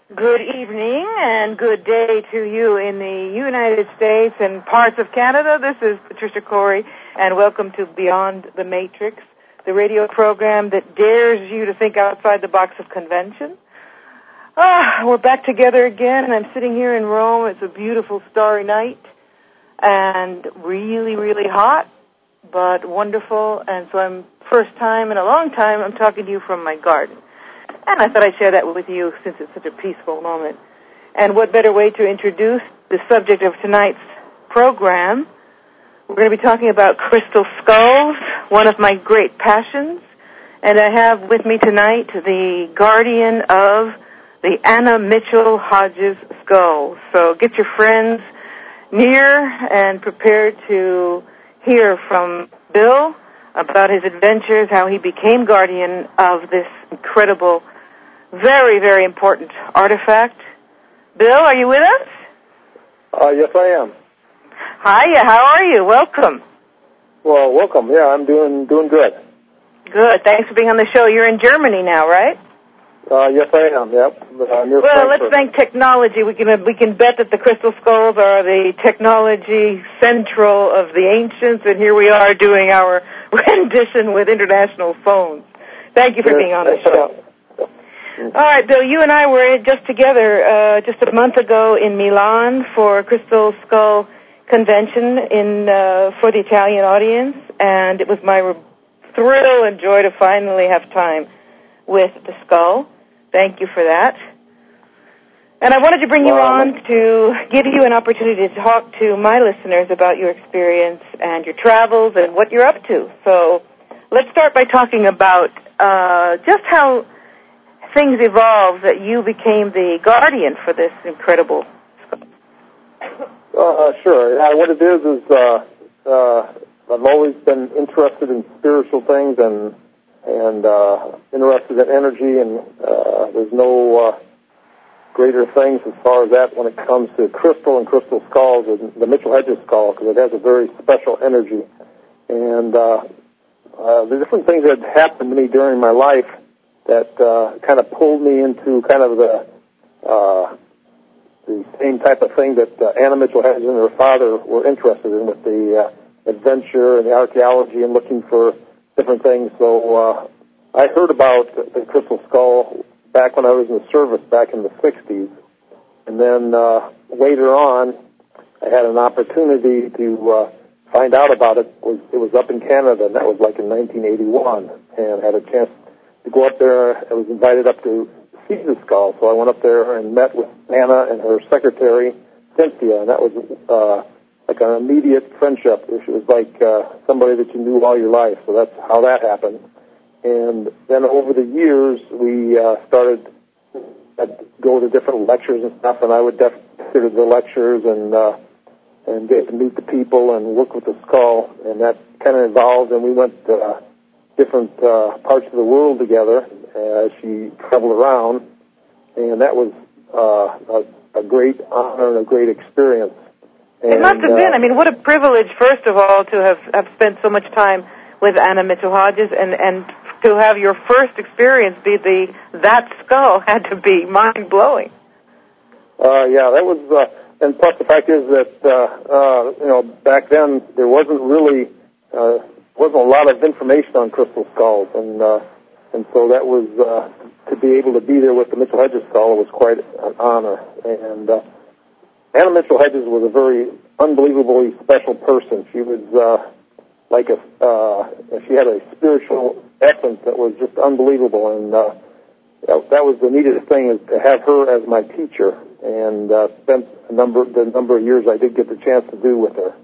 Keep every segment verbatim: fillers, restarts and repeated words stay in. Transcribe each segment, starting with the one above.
Good evening and good day to you in the United States and parts of Canada. This is Patricia Corey, and welcome to Beyond the Matrix, the radio program that dares you to think outside the box of convention. Ah, we're back together again, and I'm sitting here in Rome. It's a beautiful starry night and really, really hot, but wonderful. And so I'm first time in a long time I'm talking to you from my garden. And I thought I'd share that with you since it's such a peaceful moment. And what better way to introduce the subject of tonight's program? We're going to be talking about crystal skulls, one of my great passions. And I have with me tonight the guardian of the Anna Mitchell Hodges skull. So get your friends near and prepared to hear from Bill about his adventures, how he became guardian of this incredible, very, very important artifact. Bill, are you with us? Uh, yes, I am. Hiya, how are you? Welcome. Well, welcome. Yeah, I'm doing doing good. Good. Thanks for being on the show. You're in Germany now, right? Uh, yes, I am. Yep. Uh, near well, Frankfurt. Let's thank technology. We can we can bet that the crystal skulls are the technology central of the ancients, and here we are doing our rendition with international phones. Thank you for being on the show. All right, Bill, you and I were just together uh, just a month ago in Milan for a Crystal Skull convention in uh, for the Italian audience, and it was my re- thrill and joy to finally have time with the skull. Thank you for that. And I wanted to bring you on to give you an opportunity to talk to my listeners about your experience and your travels and what you're up to. So let's start by talking about uh, just how things evolved that you became the guardian for this incredible skull. Uh, sure. Yeah, what it is is uh, uh, I've always been interested in spiritual things and and uh, interested in energy, and uh, there's no uh, greater things as far as that when it comes to crystal and crystal skulls, and the Mitchell Hedges skull, because it has a very special energy. And uh, uh, the different things that happened to me during my life that uh, kind of pulled me into kind of the uh, the same type of thing that uh, Anna Mitchell Hedges and her father were interested in, with the uh, adventure and the archaeology and looking for different things. So uh, I heard about the crystal skull back when I was in the service back in the sixties, and then uh, later on I had an opportunity to uh, find out about it. It was, it was up in Canada, and that was like in nineteen eighty-one, and had a chance to go up there. I was invited up to see the skull, so I went up there and met with Anna and her secretary, Cynthia, and that was uh, like an immediate friendship. It was like uh, somebody that you knew all your life, so that's how that happened. And then over the years, we uh, started to go to different lectures and stuff, and I would def- consider the lectures and uh, and get to meet the people and work with the skull, and that kind of evolved, and we went uh, different uh, parts of the world together as she traveled around, and that was uh, a, a great honor and a great experience. And, it must have been. Uh, I mean, what a privilege, first of all, to have, have spent so much time with Anna Mitchell Hodges, and, and to have your first experience be the that skull had to be mind-blowing. Uh, yeah, that was, uh, and plus the fact is that, uh, uh, you know, back then there wasn't really, uh, wasn't a lot of information on crystal skulls, and, uh, and so that was, uh, to be able to be there with the Mitchell Hedges skull was quite an honor. And, uh, Anna Mitchell Hedges was a very unbelievably special person. She was, uh, like a, uh, she had a spiritual essence that was just unbelievable, and uh, that was the neatest thing, is to have her as my teacher, and uh, spent a number the number of years I did get the chance to do with her.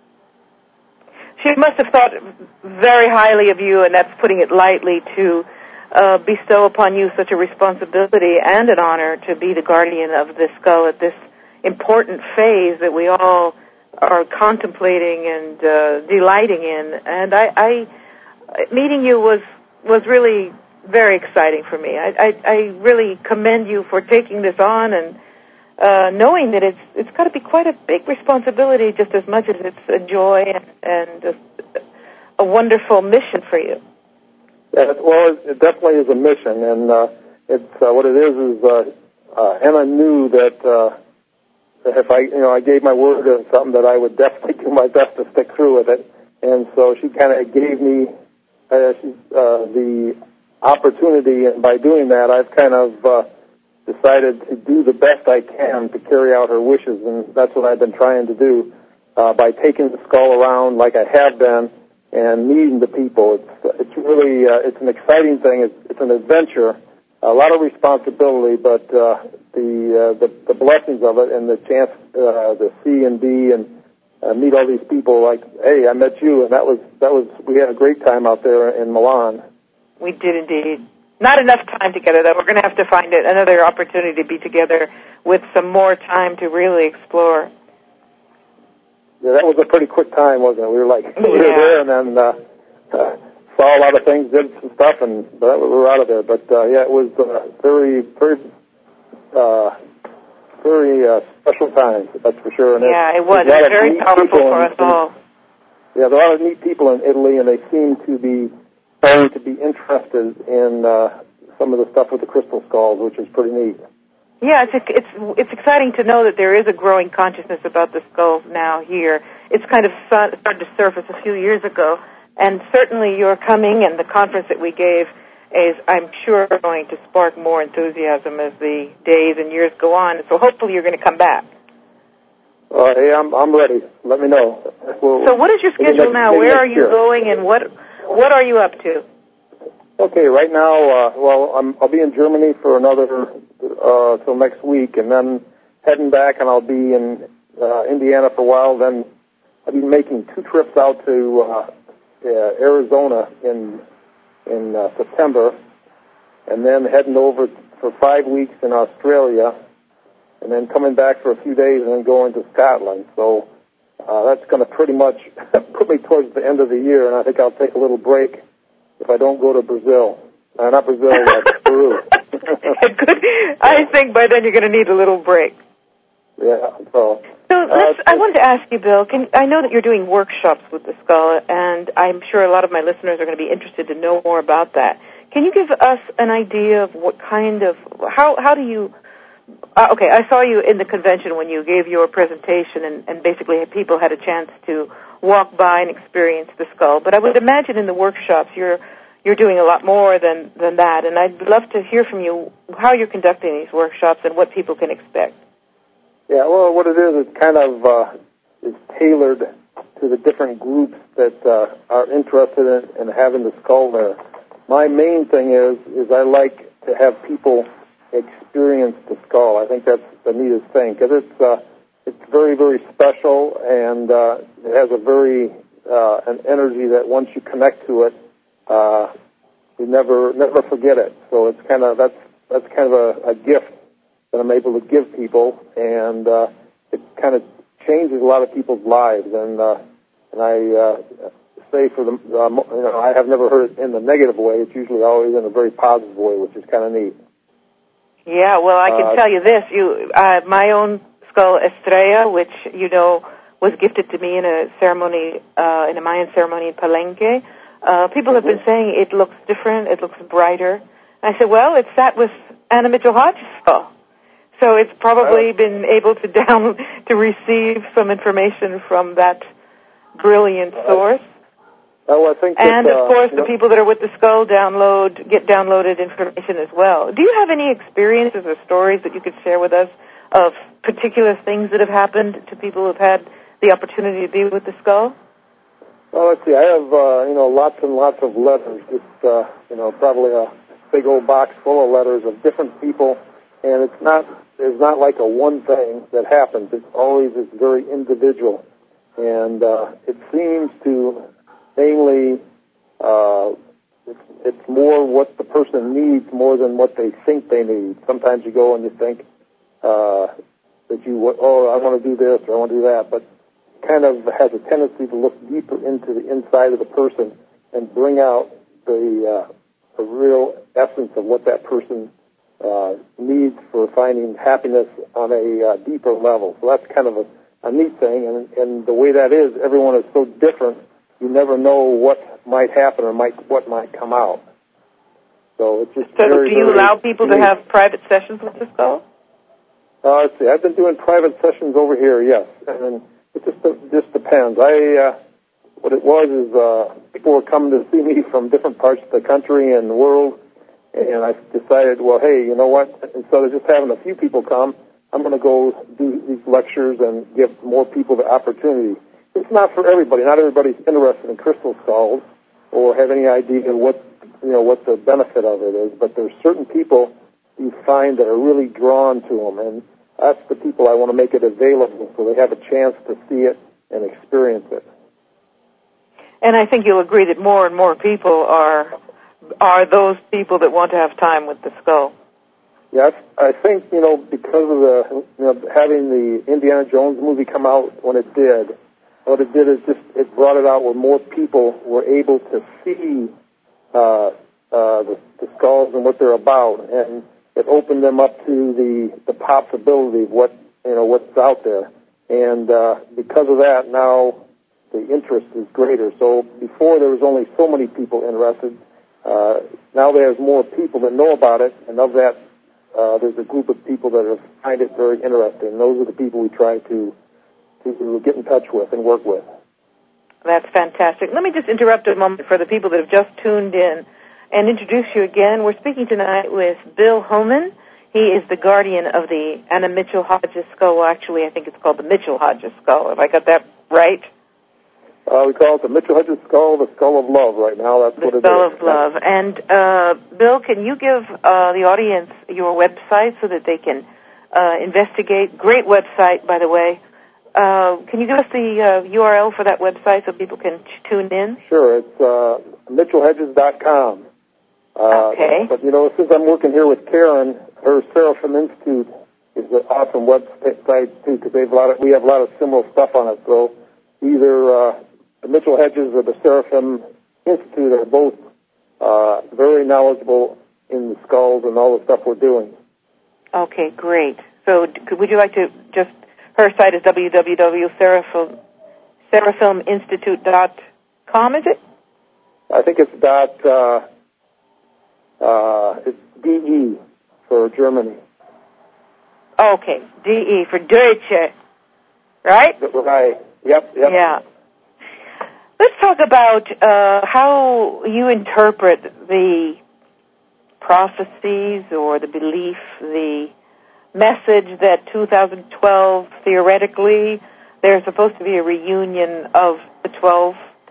She must have thought very highly of you, and that's putting it lightly, to uh, bestow upon you such a responsibility and an honor to be the guardian of this skull at this important phase that we all are contemplating and uh, delighting in. And I, I, meeting you was was really very exciting for me. I, I, I really commend you for taking this on, and uh, knowing that it's it's got to be quite a big responsibility, just as much as it's a joy and, and a, a wonderful mission for you. Yeah, well, it definitely is a mission, and uh, it's uh, what it is is uh, uh, Emma knew that uh, if I, you know, I gave my word on something that I would definitely do my best to stick through with it. And so she kind of gave me uh, she, uh, the opportunity, and by doing that, I've kind of uh, decided to do the best I can to carry out her wishes, and that's what I've been trying to do uh, by taking the skull around like I have been and meeting the people. It's it's really uh, it's an exciting thing. It's, it's an adventure, a lot of responsibility, but uh, the, uh, the the blessings of it and the chance uh, to see and be and uh, meet all these people. Like, hey, I met you, and that was that was we had a great time out there in Milan. We did indeed. Not enough time together, though. We're going to have to find it, another opportunity to be together with some more time to really explore. Yeah, that was a pretty quick time, wasn't it? We were like, yeah. we were there and then uh, uh, saw a lot of things, did some stuff, and but we were out of there. But, uh, yeah, it was uh, very, very, uh, very uh, special times, that's for sure. And yeah, it was. It was very powerful for us all. Yeah, there are a lot of neat people in Italy, and they seem to be starting to be interested in uh, some of the stuff with the crystal skulls, which is pretty neat. Yeah, it's it's it's exciting to know that there is a growing consciousness about the skulls now here. It's kind of started to surface a few years ago, and certainly your coming and the conference that we gave is, I'm sure, going to spark more enthusiasm as the days and years go on. So hopefully you're going to come back. Uh, hey, I'm I'm ready. Let me know. We'll, so what is your schedule now? Where are you year. going, and what what are you up to? Okay, right now, uh, well, I'm, I'll be in Germany for another, uh, till next week, and then heading back, and I'll be in uh, Indiana for a while. Then I'll be making two trips out to uh, uh, Arizona in in uh, September, and then heading over for five weeks in Australia, and then coming back for a few days, and then going to Scotland. So uh, that's going to pretty much put me towards the end of the year, and I think I'll take a little break if I don't go to Brazil. Uh, not Brazil, uh, Peru. Good. I think by then you're going to need a little break. Yeah. So, so let's, uh, I wanted to ask you, Bill, can, I know that you're doing workshops with the skull, and I'm sure a lot of my listeners are going to be interested to know more about that. Can you give us an idea of what kind of, how, how do you, uh, okay, I saw you in the convention when you gave your presentation, and, and basically people had a chance to walk by and experience the skull. But I would imagine in the workshops you're you're doing a lot more than, than that, and I'd love to hear from you how you're conducting these workshops and what people can expect. Yeah, well, what it is, it's kind of uh, is tailored to the different groups that uh, are interested in, in having the skull there. My main thing is is I like to have people experience the skull. I think that's the neatest thing, because it's uh, it's very, very special, and uh, it has a very uh, an energy that once you connect to it, uh, you never never forget it. So it's kind of that's that's kind of a, a gift that I'm able to give people, and uh, it kind of changes a lot of people's lives. And uh, and I uh, say for the uh, you know I have never heard it in the negative way. It's usually always in a very positive way, which is kind of neat. Yeah, well, I can uh, tell you this: you, uh, my own skull Estrella, which you know was gifted to me in a ceremony, uh, in a Mayan ceremony in Palenque. Uh, people have been saying it looks different, it looks brighter. And I said, well, it's that with Anna Mitchell-Hodge's skull. So it's probably been able to down to receive some information from that brilliant source. Oh, I think that, and, of course, uh, the people that are with the skull download get downloaded information as well. Do you have any experiences or stories that you could share with us of particular things that have happened to people who have had the opportunity to be with the skull? Well, let's see. I have, uh, you know, lots and lots of letters. Just, uh, you know, probably a big old box full of letters of different people, and it's not, it's not like a one thing that happens. It's always, it's very individual, and uh, it seems to mainly, uh, it's, it's more what the person needs more than what they think they need. Sometimes you go and you think uh, that you, oh, I want to do this or I want to do that, but kind of has a tendency to look deeper into the inside of the person and bring out the uh, the real essence of what that person uh, needs for finding happiness on a uh, deeper level. So that's kind of a, a neat thing, and, and the way that is, everyone is so different, you never know what might happen or might what might come out. So it's just so very, do you very allow people neat. to have private sessions with the skull? Uh, let's see. I've been doing private sessions over here, yes, and it just it just depends. I uh, what it was is uh, people were coming to see me from different parts of the country and the world, and I decided, well, hey, you know what? Instead of just having a few people come, I'm going to go do these lectures and give more people the opportunity. It's not for everybody. Not everybody's interested in crystal skulls or have any idea what you know what the benefit of it is, but there's certain people you find that are really drawn to them, and that's the people I want to make it available so they have a chance to see it and experience it. And I think you'll agree that more and more people are are those people that want to have time with the skull. Yes, I think, you know, because of the, you know, having the Indiana Jones movie come out when it did, what it did is just, it brought it out where more people were able to see uh, uh, the, the skulls and what they're about, and it opened them up to the, the possibility of what, you know, what's out there. And uh, because of that, now the interest is greater. So before there was only so many people interested. Uh, now there's more people that know about it, and of that, uh, there's a group of people that have find it very interesting. And those are the people we try to, to get in touch with and work with. That's fantastic. Let me just interrupt a moment for the people that have just tuned in and introduce you again. We're speaking tonight with Bill Homan. He is the guardian of the Anna Mitchell Hodges skull. Well, actually, I think it's called the Mitchell Hodges skull. Have I got that right? Uh, we call it the Mitchell Hodges skull, the skull of love right now. That's the what it is. The skull of love. And, uh, Bill, can you give uh, the audience your website so that they can uh, investigate? Great website, by the way. Uh, can you give us the uh, U R L for that website so people can tune in? Sure. It's uh, mitchell hedges dot com. Uh, okay. But, you know, since I'm working here with Karen, her Seraphim Institute is an awesome website, too, because they have a lot of, we have a lot of similar stuff on it. So either uh, the Mitchell Hedges or the Seraphim Institute are both uh, very knowledgeable in the skulls and all the stuff we're doing. Okay, great. So could, would you like to just, her site is w w w dot seraphim institute dot com, is it? I think it's dot, uh, uh, it's D E for Germany. Okay, D E for Deutsche, right? Right, yep, yep. Yeah. Let's talk about uh, how you interpret the prophecies or the belief, the message that two thousand twelve, theoretically, there's supposed to be a reunion of the twelve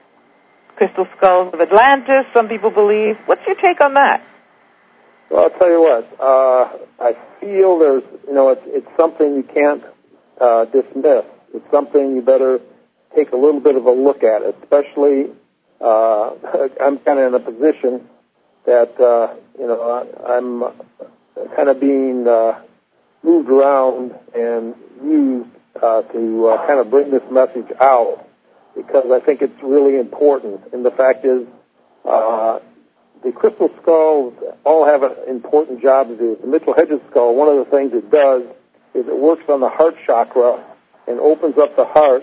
crystal skulls of Atlantis, some people believe. What's your take on that? Well, I'll tell you what. Uh, I feel there's, you know, it's, it's something you can't uh, dismiss. It's something you better take a little bit of a look at, especially uh, I'm kind of in a position that, uh, you know, I'm kind of being uh, moved around and used uh, to uh, kind of bring this message out because I think it's really important. And the fact is, uh, the crystal skulls all have an important job to do. The Mitchell Hedges skull, one of the things it does is it works on the heart chakra and opens up the heart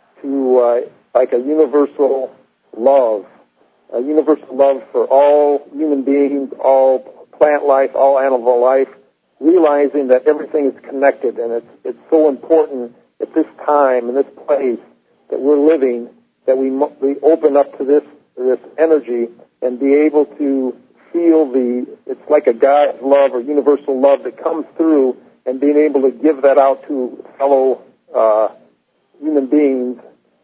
to uh, like a universal love, a universal love for all human beings, all plant life, all animal life, realizing that everything is connected, and it's it's so important at this time and this place that we're living that we we open up to this this energy and be able to feel the it's like a God's love or universal love that comes through, and being able to give that out to fellow uh, human beings.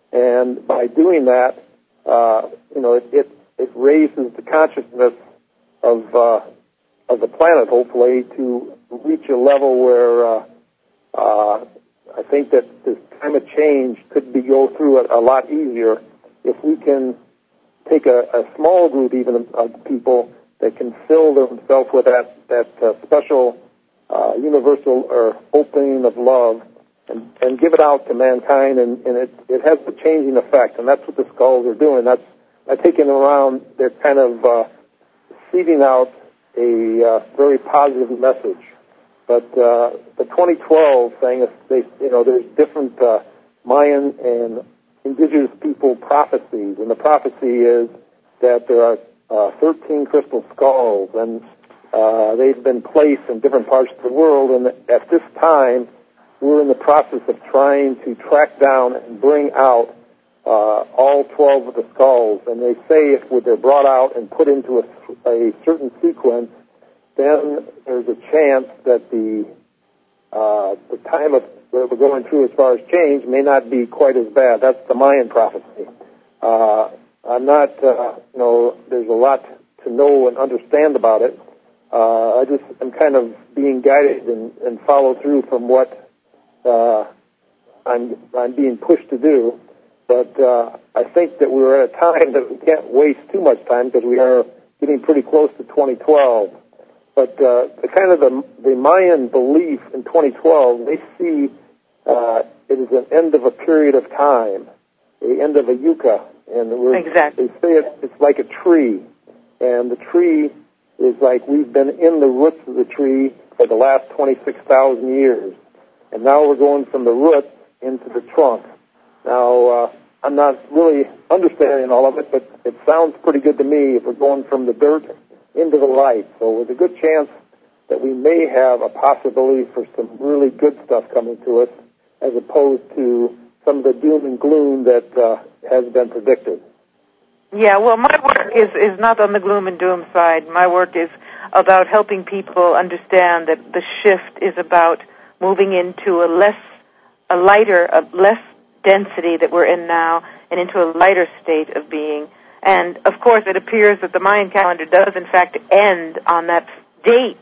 And by doing that, uh, you know, it, it, it raises the consciousness of uh, of the planet, hopefully, to reach a level where uh, uh, I think that this climate change could be go through it a lot easier if we can take a, a small group, even of people that can fill themselves with that that uh, special uh, universal or opening of love. And, and give it out to mankind, and, and it, it has the changing effect, and that's what the skulls are doing. That's by taking them around, they're kind of uh, seeding out a uh, very positive message. But uh, the twenty twelve thing, they, you know, there's different uh, Mayan and indigenous people prophecies, and the prophecy is that there are uh, thirteen crystal skulls, and Uh, they've been placed in different parts of the world, and at this time, we're in the process of trying to track down and bring out uh, all twelve of the skulls. And they say if they're brought out and put into a, a certain sequence, then there's a chance that the uh, the time of that we're going through as far as change may not be quite as bad. That's the Mayan prophecy. Uh, I'm not, uh, you know, there's a lot to know and understand about it. Uh, I just am kind of being guided and, and follow through from what uh, I'm I'm being pushed to do. But uh, I think that we're at a time that we can't waste too much time because we are getting pretty close to twenty twelve. But uh, the kind of the, the Mayan belief in twenty twelve, they see uh, it is an end of a period of time, the end of a yucca, and we're, exactly. they say it, it's like a tree, and the tree is like we've been in the roots of the tree for the last twenty-six thousand years, and now we're going from the roots into the trunk. Now, uh, I'm not really understanding all of it, but it sounds pretty good to me if we're going from the dirt into the light. So there's a good chance that we may have a possibility for some really good stuff coming to us as opposed to some of the doom and gloom that uh, has been predicted. Yeah, well, my work is, is not on the gloom and doom side. My work is about helping people understand that the shift is about moving into a less, a lighter, a less density that we're in now and into a lighter state of being. And, of course, it appears that the Mayan calendar does, in fact, end on that date.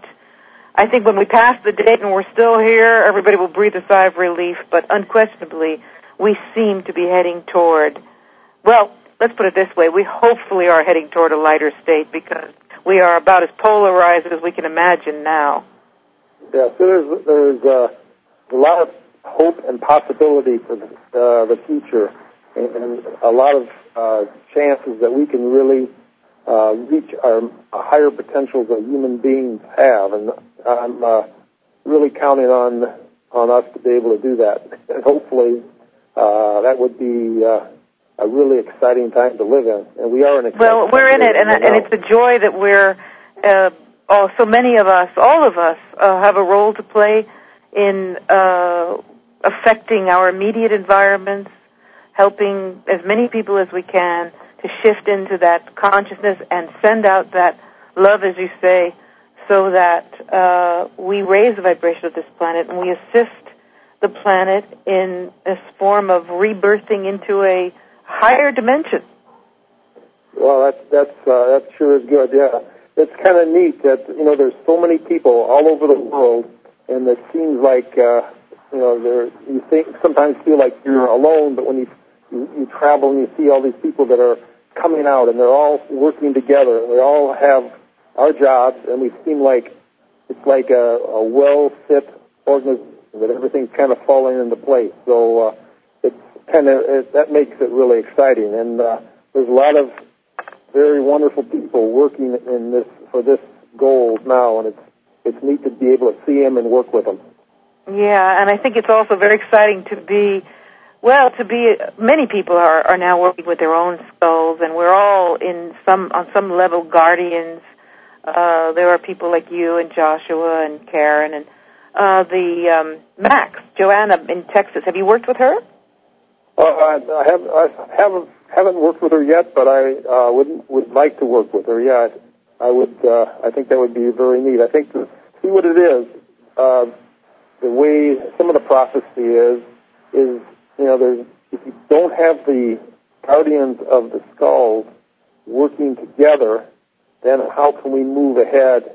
I think when we pass the date and we're still here, everybody will breathe a sigh of relief, but unquestionably, we seem to be heading toward, well, let's put it this way, we hopefully are heading toward a lighter state because we are about as polarized as we can imagine now. Yeah, so there's, there's uh, a lot of hope and possibility for the, uh, the future, and, and a lot of uh, chances that we can really uh, reach our higher potentials that human beings have, and I'm uh, really counting on on us to be able to do that. And hopefully, uh, that would be uh, a really exciting time to live in, and we are in. Well, we're in it, and, and it's a joy that we're. Uh, oh, so many of us, all of us, uh, have a role to play in uh, affecting our immediate environments, helping as many people as we can to shift into that consciousness and send out that love, as you say, so that uh, we raise the vibration of this planet and we assist the planet in this form of rebirthing into a higher dimension. Well, that's that's uh, that sure is good. Yeah, it's kind of neat that you know there's so many people all over the world, and it seems like uh, you know there you think sometimes feel like you're alone, but when you, you you travel and you see all these people that are coming out and they're all working together, and we all have our jobs, and we seem like it's like a, a well-fit organization that everything's kind of falling into place. So uh, it's kind of it, that makes it really exciting, and uh, there's a lot of very wonderful people working in this for this goal now, and it's it's neat to be able to see them and work with them. Yeah, and I think it's also very exciting to be, well, to be, many people are, are now working with their own skulls, and we're all in some, on some level, guardians. Uh, there are people like you and Joshua and Karen and uh, the um, Max, Joanna in Texas. Have you worked with her? Uh, I, I, have, I haven't haven't worked with her yet, but I uh, would would like to work with her. Yeah, I, I would. Uh, I think that would be very neat. I think to see what it is, uh, the way some of the prophecy is, is you know, there's if you don't have the guardians of the skulls working together, then how can we move ahead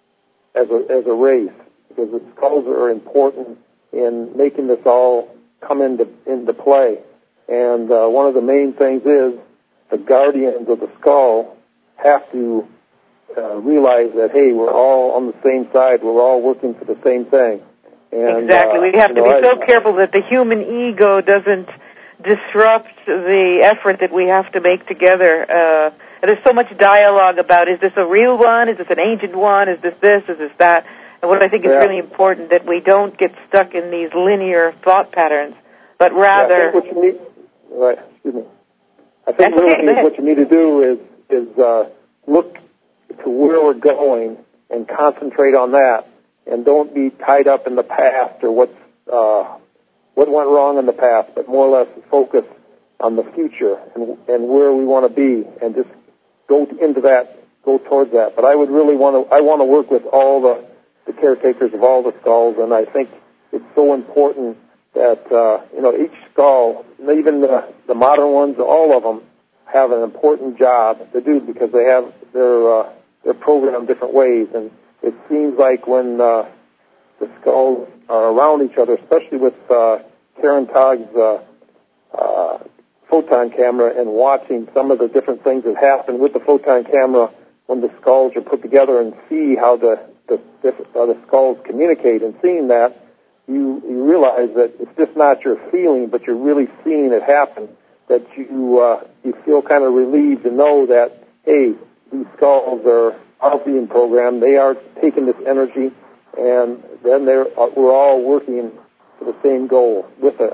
as a as a race? Because the skulls are important in making this all come into into play. And uh, one of the main things is the guardians of the skull have to uh, realize that, hey, we're all on the same side. We're all working for the same thing. And, exactly. Uh, we have to know, be I, so careful that the human ego doesn't disrupt the effort that we have to make together. Uh, there's so much dialogue about, is this a real one? Is this an ancient one? Is this this? Is this that? And what I think is yeah. really important that we don't get stuck in these linear thought patterns, but rather... Yeah, I think what you need... Right, excuse me. I think That's really okay, what you need to do is is uh, look to where we're going and concentrate on that, and don't be tied up in the past or what's uh, what went wrong in the past, but more or less focus on the future and, and where we want to be, and just go into that, go towards that. But I would really want to, I want to work with all the, the caretakers of all the skulls, and I think it's so important that, uh, you know, each skull, even the, the modern ones, all of them, have an important job to do because they have their, uh, they're programmed different ways. And it seems like when uh, the skulls are around each other, especially with uh, Karen Togg's uh, uh, photon camera and watching some of the different things that happen with the photon camera when the skulls are put together and see how the, the, how the skulls communicate, and seeing that, you, you realize that it's just not your feeling, but you're really seeing it happen, that you, uh, you feel kind of relieved to know that, hey, these skulls are, are being programmed, they are taking this energy, and then they're, we're all working for the same goal with it.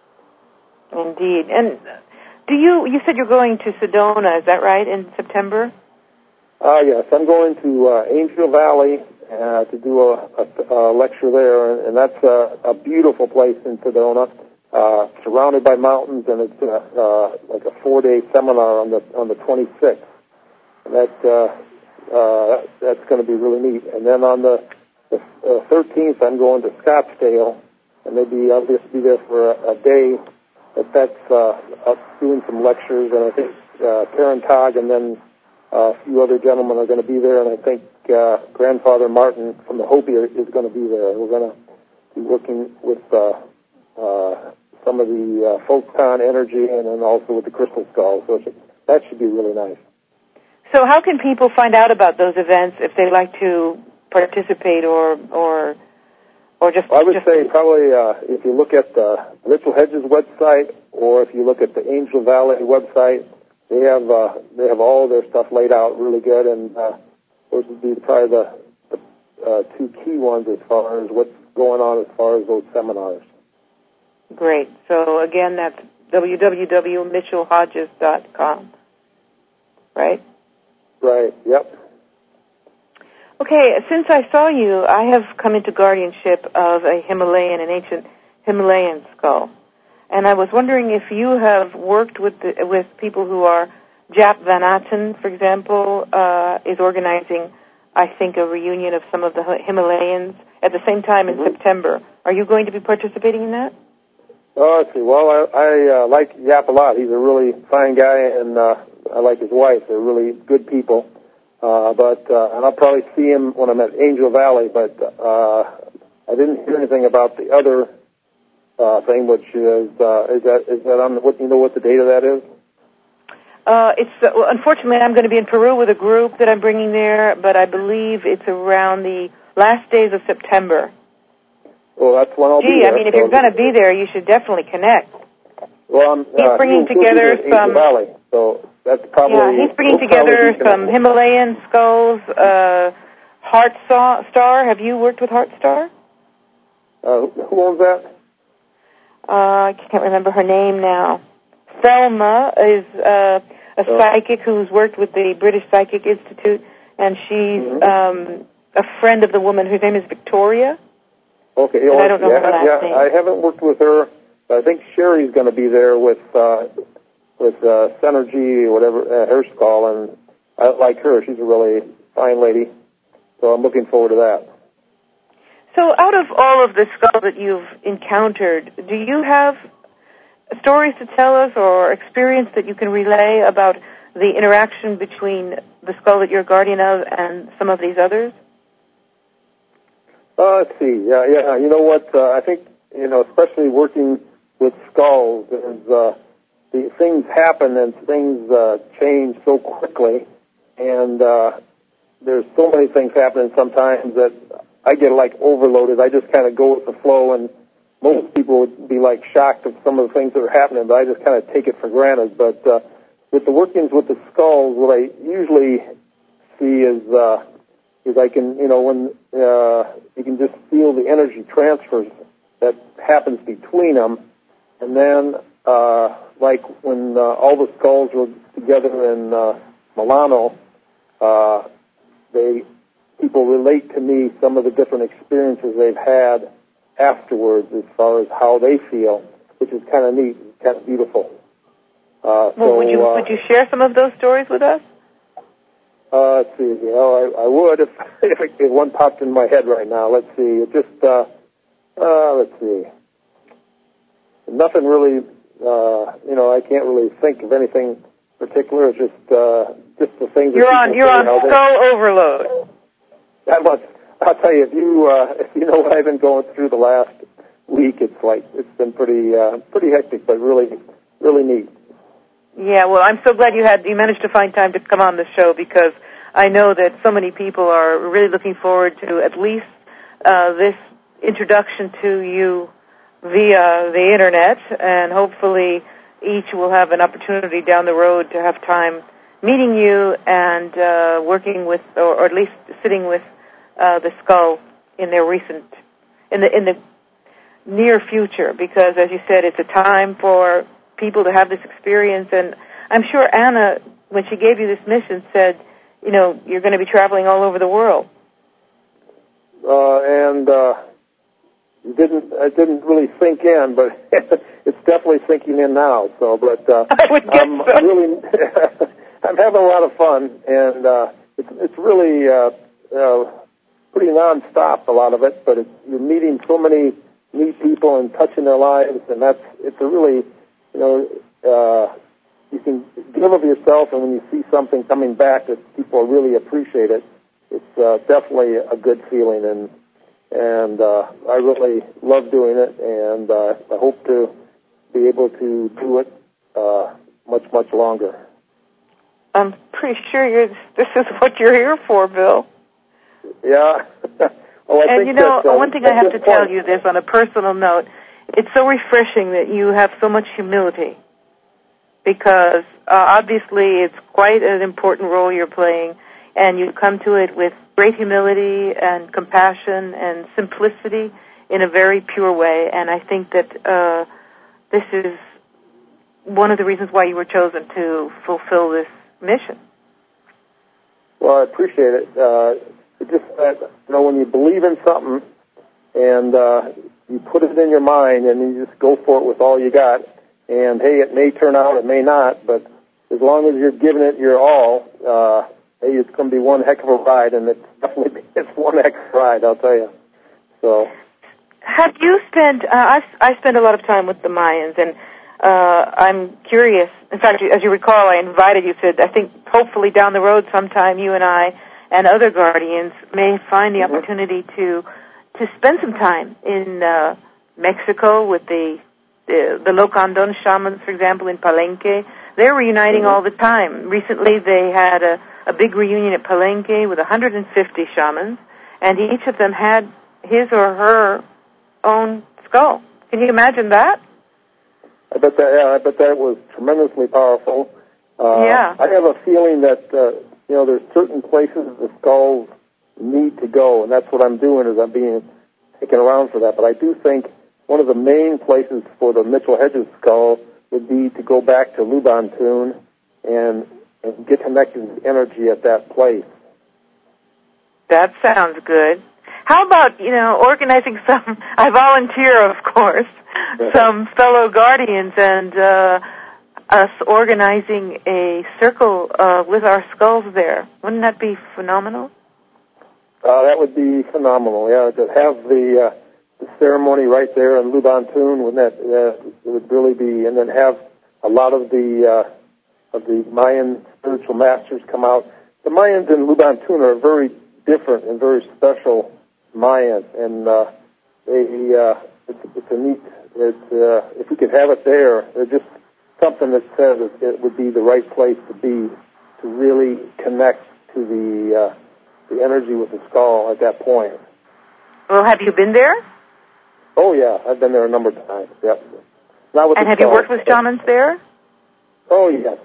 Indeed. And do you, you said you're going to Sedona, is that right, in September? Uh, yes, I'm going to uh, Angel Valley uh, to do a, a, a lecture there, and that's a, a beautiful place in Sedona, uh, surrounded by mountains, and it's uh, uh, like a four-day seminar on the on the twenty-sixth. And that uh, uh, that's going to be really neat. And then on the, the uh, thirteenth, I'm going to Scottsdale, and maybe I'll just be there for a, a day. But that's uh, us doing some lectures, and I think uh, Karen Togg and then uh, a few other gentlemen are going to be there, and I think uh, Grandfather Martin from the Hopi is going to be there. We're going to be working with uh, uh, some of the uh, photon energy and then also with the crystal skulls, so should, that should be really nice. So how can people find out about those events if they'd like to participate or or or just? Well, I would just say probably uh, if you look at the Mitchell Hedges website, or if you look at the Angel Valley website, they have uh, they have all their stuff laid out really good, and uh, those would be probably the, the uh, two key ones as far as what's going on as far as those seminars. Great. So again, that's w w w dot mitchell hodges dot com, right? Right. Yep. Okay, since I saw you, I have come into guardianship of a Himalayan, an ancient Himalayan skull. And I was wondering if you have worked with the, with people who are, Jap Van Atten, for example, uh, is organizing, I think, a reunion of some of the Himalayans at the same time in mm-hmm. September. Are you going to be participating in that? Oh, let's see. Well, I, I uh, like Yap a lot. He's a really fine guy, and uh, I like his wife. They're really good people. Uh, but uh, and I'll probably see him when I'm at Angel Valley. But uh, I didn't hear anything about the other uh, thing, which is uh, is that is that on what you know what the date of that is? Uh, it's uh, well, unfortunately I'm going to be in Peru with a group that I'm bringing there, but I believe it's around the last days of September. Well, that's when I'll Gee, be there. I mean, if so you're going to be there, you should definitely connect. Well, I'm, he's uh, bringing he's together some. Angel Valley, so that's probably. Yeah, he's bringing we'll together some Himalayan skulls. Uh, Heart Star. Have you worked with Heart Star? Uh, who owns that? Uh, I can't remember her name now. Thelma is uh, a oh. psychic who's worked with the British Psychic Institute, and she's mm-hmm. um, a friend of the woman whose name is Victoria. Okay, but I don't know yeah, her last yeah, name. I haven't worked with her. But I think Sherry's going to be there with uh, with uh, Synergy or whatever uh, her skull, and I like her. She's a really fine lady, so I'm looking forward to that. So, out of all of the skulls that you've encountered, do you have stories to tell us or experience that you can relay about the interaction between the skull that you're a guardian of and some of these others? Uh, let's see. Yeah, yeah. You know what? Uh, I think, you know, especially working with skulls, is, uh, the things happen and things uh, change so quickly, and uh, there's so many things happening sometimes that I get, like, overloaded. I just kind of go with the flow, and most people would be, like, shocked at some of the things that are happening, but I just kind of take it for granted. But uh, with the workings with the skulls, what I usually see is uh, is I can, you know, when uh, you can just feel the energy transfers that happens between them, and then, uh, like when uh, all the skulls were together in uh, Milano, uh, they people relate to me some of the different experiences they've had afterwards as far as how they feel, which is kind of neat, kind of beautiful. Uh, well, so, would you uh, would you share some of those stories with us? Uh, let's see. You know, I, I would if, if, if one popped in my head right now. Let's see. It just, uh, uh, let's see. Nothing really, uh, you know, I can't really think of anything particular. It's just, uh, just the things. You're that on, you're say, on you know, skull overload. That must, I'll tell you, if you, uh, if you know what I've been going through the last week, it's like, it's been pretty, uh, pretty hectic, but really, really neat. Yeah, well, I'm so glad you had you managed to find time to come on the show, because I know that so many people are really looking forward to at least uh, this introduction to you via the Internet, and hopefully each will have an opportunity down the road to have time meeting you and uh, working with, or, or at least sitting with uh, the skull in their recent, in the in the near future, because as you said, it's a time for people to have this experience. And I'm sure Anna, when she gave you this mission, said, you know, you're going to be traveling all over the world. Uh, and uh, it didn't it didn't really sink in, but it's definitely sinking in now. So, but uh, I would guess I'm so. really I'm having a lot of fun, and uh, it's it's really uh, uh, pretty nonstop, a lot of it. But it's, you're meeting so many neat people and touching their lives, and that's it's a really You know, uh, you can give of yourself, and when you see something coming back that people really appreciate it, it's uh, definitely a good feeling, and and uh, I really love doing it, and uh, I hope to be able to do it uh, much, much longer. I'm pretty sure you're, this is what you're here for, Bill. Yeah. well, I and think you know, that, uh, one thing I have to point, tell you this on a personal note, it's so refreshing that you have so much humility, because uh, obviously it's quite an important role you're playing, and you come to it with great humility and compassion and simplicity in a very pure way, and I think that uh, this is one of the reasons why you were chosen to fulfill this mission. Well, I appreciate it. Uh, it's just that, you know, when you believe in something and uh, you put it in your mind and you just go for it with all you got, and, hey, it may turn out, it may not, but as long as you're giving it your all, uh, hey, it's going to be one heck of a ride, and it's definitely it's one heck of a ride, I'll tell you. So, have you spent, uh, I, I spent a lot of time with the Mayans, and uh, I'm curious. In fact, as you recall, I invited you to, I think, hopefully down the road sometime, you and I and other guardians may find the mm-hmm. opportunity to to spend some time in uh, Mexico with the, the the Locandon shamans, for example, in Palenque. They're reuniting mm-hmm. all the time. Recently, they had a, a big reunion at Palenque with one hundred fifty shamans, and each of them had his or her own skull. Can you imagine that? I bet that, yeah, I bet that was tremendously powerful. Uh, yeah. I have a feeling that, uh, you know, there's certain places the skulls need to go, and that's what I'm doing is I'm being taken around for that. But I do think one of the main places for the Mitchell Hedges skull would be to go back to Lubantun and, and get connected with energy at that place. That sounds good. How about, you know, organizing some, I volunteer, of course, some fellow guardians and uh, us organizing a circle uh, with our skulls there. Wouldn't that be phenomenal? Uh, that would be phenomenal, yeah. To have the, uh, the ceremony right there in Lubantun, wouldn't that, uh, it would really be, and then have a lot of the, uh, of the Mayan spiritual masters come out. The Mayans in Lubantun are very different and very special Mayans, and uh, they, uh, it's, it's a neat, it's, uh, if we could have it there, it's just something that says it, it would be the right place to be, to really connect to the, uh, the energy with the skull at that point. Well, have you been there? Oh, yeah, I've been there a number of times, yep. Not with and the have skull, you worked with shamans there? Oh, yes.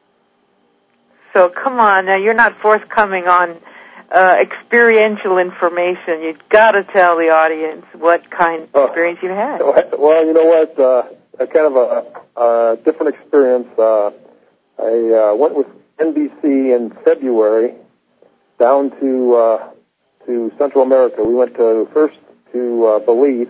So, come on, now you're not forthcoming on uh, experiential information. You've got to tell the audience what kind of experience you had. Well, you know what, uh, a kind of a, a different experience. Uh, I uh, went with N B C in February down to uh, to Central America. We went to first to uh, Belize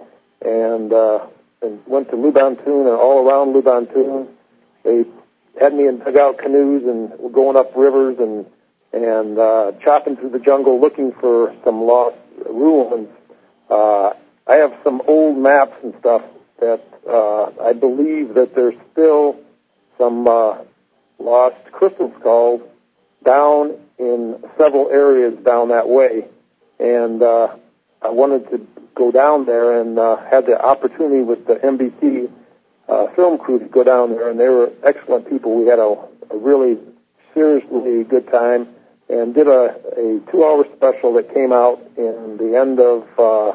and, uh, and went to Lubantun and all around Lubantun. They had me in dugout canoes and we're going up rivers and and uh, chopping through the jungle looking for some lost ruins. Uh, I have some old maps and stuff that uh, I believe that there's still some uh, lost crystal skulls down in several areas down that way. And uh, I wanted to go down there and uh, had the opportunity with the N B C uh, film crew to go down there, and they were excellent people. We had a, a really seriously good time and did a, a two-hour special that came out in the end of, uh,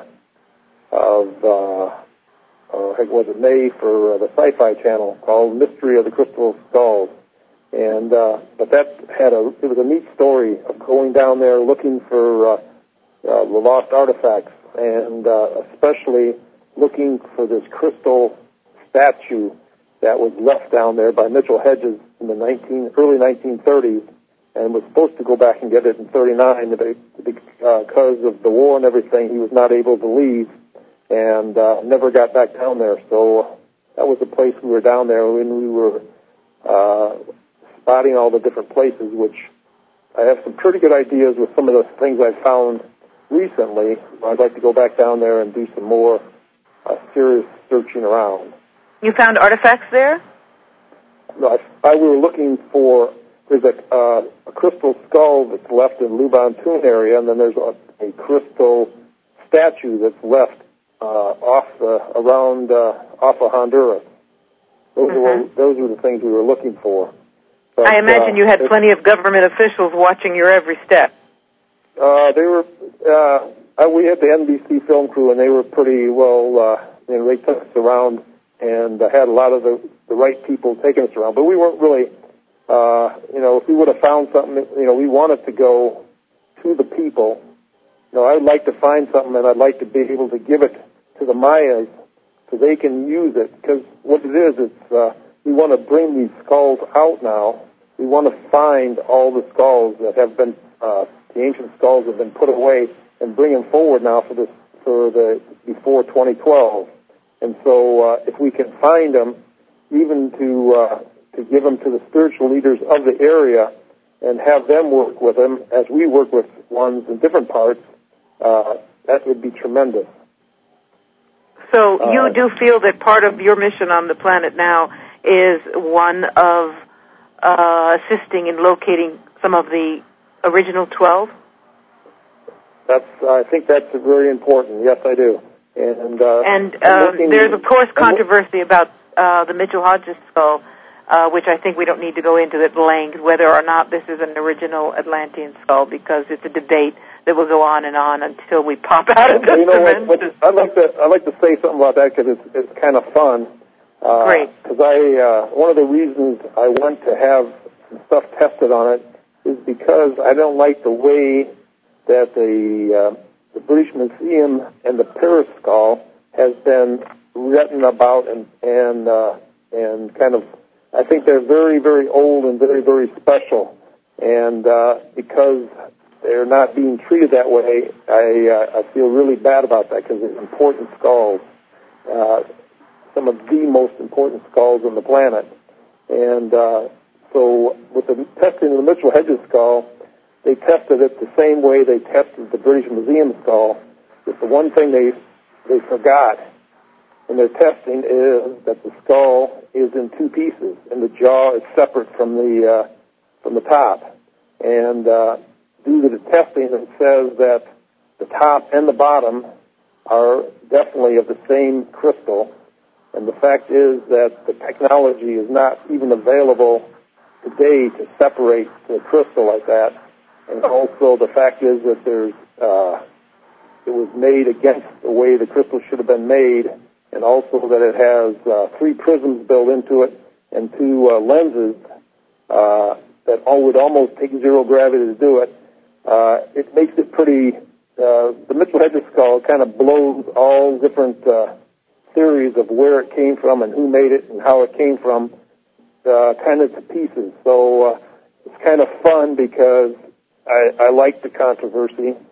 of uh, uh, I think was it May for uh, the Sci-Fi Channel called Mystery of the Crystal Skulls. And uh, but that had a it was a neat story of going down there looking for uh, uh, the lost artifacts, and uh, especially looking for this crystal statue that was left down there by Mitchell Hedges in the nineteen early nineteen thirties, and was supposed to go back and get it in thirty-nine, but uh, because of the war and everything, he was not able to leave, and uh, never got back down there. So that was the place we were down there when we were uh, spotting all the different places, which I have some pretty good ideas with some of the things I found recently. I'd like to go back down there and do some more uh, serious searching around. You found artifacts there? No, I, I we were looking for, there's a, uh, a crystal skull that's left in Lubantun area, and then there's a, a crystal statue that's left uh, off the, around uh, off of Honduras. Those, mm-hmm. were, those were the things we were looking for. But, I imagine uh, you had plenty of government officials watching your every step. Uh, they were, uh, we had the N B C film crew, and they were pretty well, uh, you know, they took us around and uh, had a lot of the, the right people taking us around. But we weren't really, uh, you know, if we would have found something, you know, we wanted to go to the people. You know, I would like to find something, and I'd like to be able to give it to the Mayas so they can use it. Because what it is, it's, uh, we want to bring these skulls out now. We want to find all the skulls that have been, uh, the ancient skulls have been put away, and bring them forward now for this, for the, before twenty twelve. And so, uh, if we can find them, even to, uh, to give them to the spiritual leaders of the area and have them work with them as we work with ones in different parts, uh, that would be tremendous. So you uh, do feel that part of your mission on the planet now is one of uh, assisting in locating some of the original twelve? That's, I think that's very important. Yes, I do. And, uh, and uh, there's, of course, controversy about uh, the Mitchell Hodges skull, uh, which I think we don't need to go into at length, whether or not this is an original Atlantean skull, because it's a debate that will go on and on until we pop out of this you know dimension. What, what, I'd like to I'd like to say something about that because it's it's kind of fun. Uh, Great. Because I uh, one of the reasons I want to have some stuff tested on it is because I don't like the way that the uh, the British Museum and the Paris skull has been written about and and uh, and kind of, I think they're very, very old and very, very special, and uh, because they're not being treated that way, I uh, I feel really bad about that because they're important skulls, uh, some of the most important skulls on the planet, and uh, so with the testing of the Mitchell Hedges skull, they tested it the same way they tested the British Museum skull. But the one thing they they forgot in their testing is that the skull is in two pieces, and the jaw is separate from the uh, from the top. And uh, due to the testing, it says that the top and the bottom are definitely of the same crystal. And the fact is that the technology is not even available today to separate the crystal like that. And also the fact is that there's uh, it was made against the way the crystal should have been made, and also that it has uh, three prisms built into it and two uh, lenses uh, that all would almost take zero gravity to do it. Uh, it makes it pretty. Uh, the Mitchell Hedges skull kind of blows all different uh, theories of where it came from and who made it and how it came from, uh, kind of to pieces. So uh, it's kind of fun because I, I like the controversy,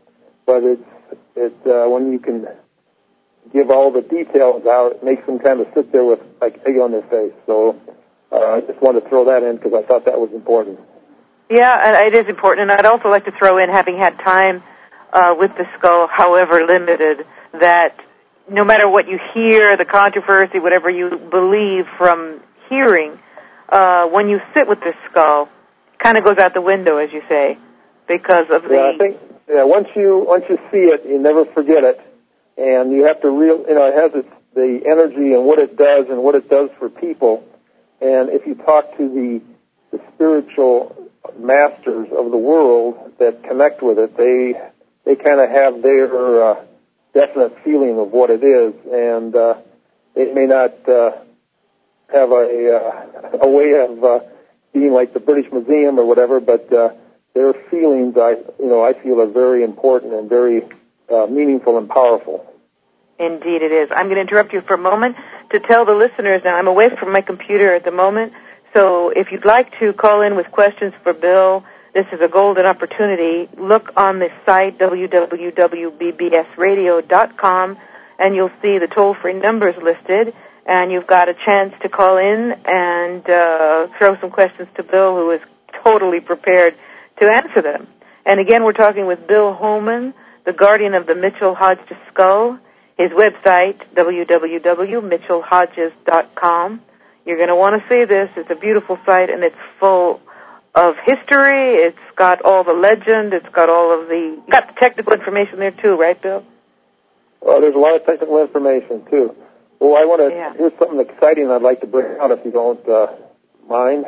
but it's it uh, when you can give all the details out, it makes them kind of sit there with like egg on their face. So uh, I just wanted to throw that in because I thought that was important. Yeah, and it is important, and I'd also like to throw in, having had time uh, with the skull, however limited, that no matter what you hear, the controversy, whatever you believe from hearing, uh, when you sit with this skull, it kind of goes out the window, as you say, because of the... Yeah, I think yeah, once you once you see it, you never forget it, and you have to real you know it has its, the energy and what it does and what it does for people, and if you talk to the the spiritual masters of the world that connect with it, they they kind of have their uh, definite feeling of what it is, and uh, it may not uh, have a uh, a way of uh, being like the British Museum or whatever, but uh, their feelings, I you know, I feel are very important and very uh, meaningful and powerful. Indeed it is. I'm going to interrupt you for a moment to tell the listeners now, I'm away from my computer at the moment, so if you'd like to call in with questions for Bill, this is a golden opportunity. Look on the site, w w w dot b b s radio dot com, and you'll see the toll-free numbers listed, and you've got a chance to call in and uh, throw some questions to Bill, who is totally prepared to answer them. And again, we're talking with Bill Holman, the guardian of the Mitchell-Hodges skull. His website, w w w dot mitchell hodges dot com. You're going to want to see this. It's a beautiful site, and it's full of history. It's got all the legend. It's got all of the... got the technical information there, too, right, Bill? Well, there's a lot of technical information, too. Well, I want to... Yeah. Here's something exciting I'd like to bring out, if you don't uh, mind.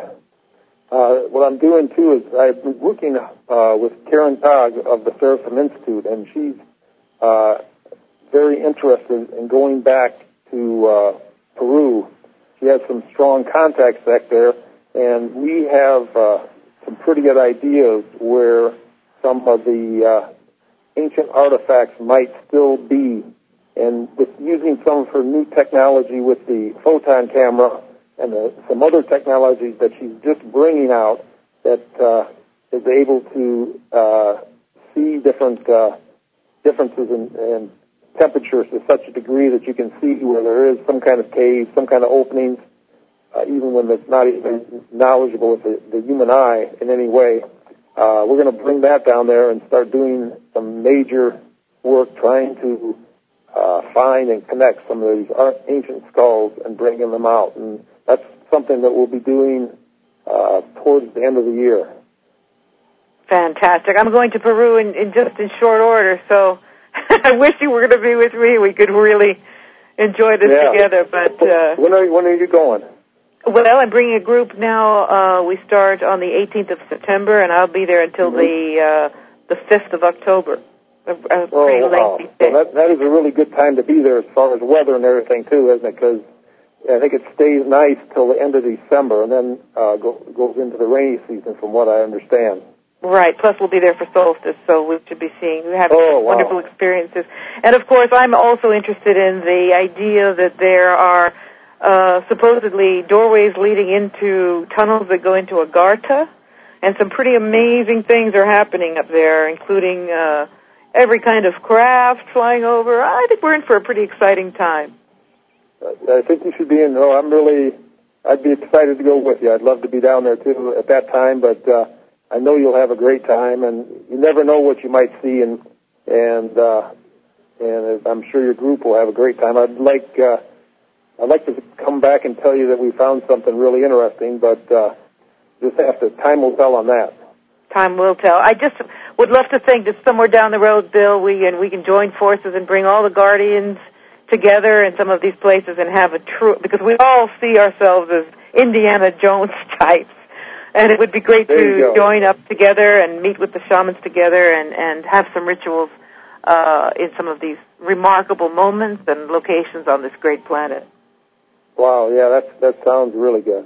Uh, what I'm doing, too, is I've been working uh, with Karen Tag of the Seraphim Institute, and she's uh, very interested in going back to uh, Peru. She has some strong contacts back there, and we have uh, some pretty good ideas where some of the uh, ancient artifacts might still be. And with using some of her new technology with the photon camera and the, some other technologies that she's just bringing out that uh, is able to uh, see different uh, differences in, in temperatures to such a degree that you can see where there is some kind of cave, some kind of openings, uh, even when it's not even knowledgeable with the, the human eye in any way. Uh, we're going to bring that down there and start doing some major work trying to uh, find and connect some of these ancient skulls and bringing them out. And that's something that we'll be doing uh, towards the end of the year. Fantastic. I'm going to Peru in, in just in short order, so I wish you were going to be with me. We could really enjoy this yeah. together. But uh, when are you, when are you going? Well, I'm bringing a group now. Uh, we start on the eighteenth of September, and I'll be there until mm-hmm. the uh, the fifth of October. A, a oh, pretty wow. lengthy Well, that, that is a really good time to be there as far as weather and everything, too, isn't it? Because I think it stays nice till the end of December, and then uh, go, goes into the rainy season, from what I understand. Right. Plus, we'll be there for solstice, so we should be seeing, we have oh, wow. wonderful experiences. And, of course, I'm also interested in the idea that there are uh, supposedly doorways leading into tunnels that go into Agartha, and some pretty amazing things are happening up there, including uh, every kind of craft flying over. I think we're in for a pretty exciting time. I think you should be in. Oh, I'm really, I'd be excited to go with you. I'd love to be down there, too, at that time, but uh, I know you'll have a great time, and you never know what you might see, and and uh, and I'm sure your group will have a great time. I'd like uh, I'd like to come back and tell you that we found something really interesting, but uh, just have to, time will tell on that. Time will tell. I just would love to think that somewhere down the road, Bill, we and we can join forces and bring all the guardians together in some of these places and have a true, because we all see ourselves as Indiana Jones types. And it would be great there to join up together and meet with the shamans together and, and have some rituals uh, in some of these remarkable moments and locations on this great planet. Wow, yeah, that's, that sounds really good.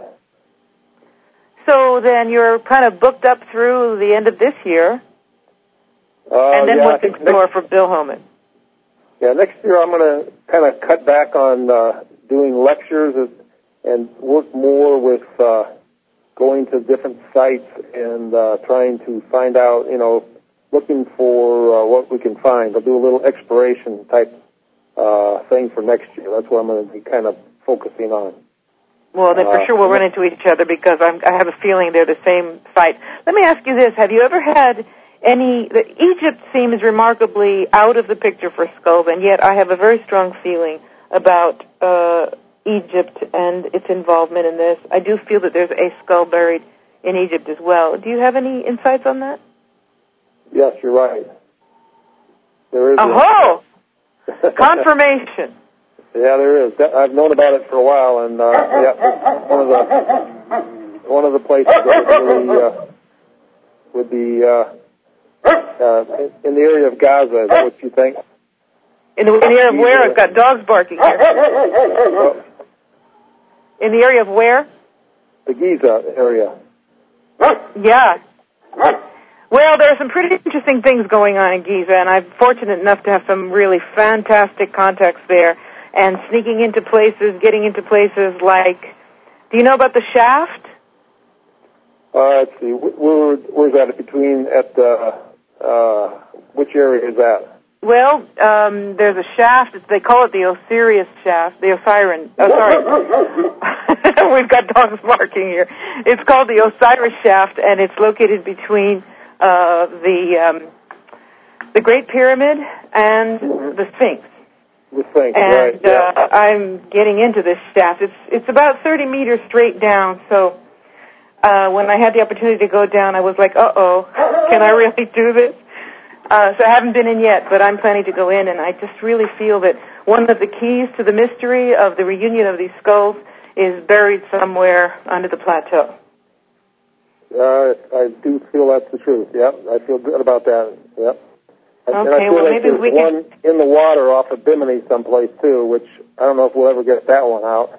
So then you're kind of booked up through the end of this year. Uh, and then yeah, what's in store for Bill Holman? Yeah, next year I'm going to kind of cut back on uh, doing lectures and, and work more with uh, going to different sites and uh, trying to find out, you know, looking for uh, what we can find. I'll do a little exploration type uh, thing for next year. That's what I'm going to be kind of focusing on. Well, then for uh, sure we'll run into each other because I'm, I have a feeling they're the same site. Let me ask you this. Have you ever had any... The, Egypt seems remarkably out of the picture for skulls, and yet I have a very strong feeling about uh, Egypt and its involvement in this. I do feel that there's a skull buried in Egypt as well. Do you have any insights on that? Yes, you're right. There is. Oh, confirmation. Yeah, there is. I've known about it for a while, and uh, yeah, one of the one of the places that would really uh, would be uh, uh, in the area of Gaza. Is that what you think? In the, in the area of where? I've got dogs barking here. Oh. In the area of where? The Giza area. Yeah. Well, there are some pretty interesting things going on in Giza, and I'm fortunate enough to have some really fantastic contacts there, and sneaking into places, getting into places like, do you know about the shaft? Uh, let's see, where, where's that between, at the, uh, which area is that? Well, um, there's a shaft, they call it the Osiris shaft, the Osiris, oh, sorry. We've got dogs barking here. It's called the Osiris shaft, and it's located between uh, the um, the Great Pyramid and the Sphinx. The Sphinx, and, right. Yeah. uh, I'm getting into this shaft. It's it's about thirty meters straight down, so uh, when I had the opportunity to go down, I was like, uh-oh, can I really do this? Uh, so I haven't been in yet, but I'm planning to go in, and I just really feel that one of the keys to the mystery of the reunion of these skulls is buried somewhere under the plateau. Uh, I do feel that's the truth, yep. I feel good about that, yep. And, okay, and I feel well, like maybe there's we one can... in the water off of Bimini someplace, too, which I don't know if we'll ever get that one out.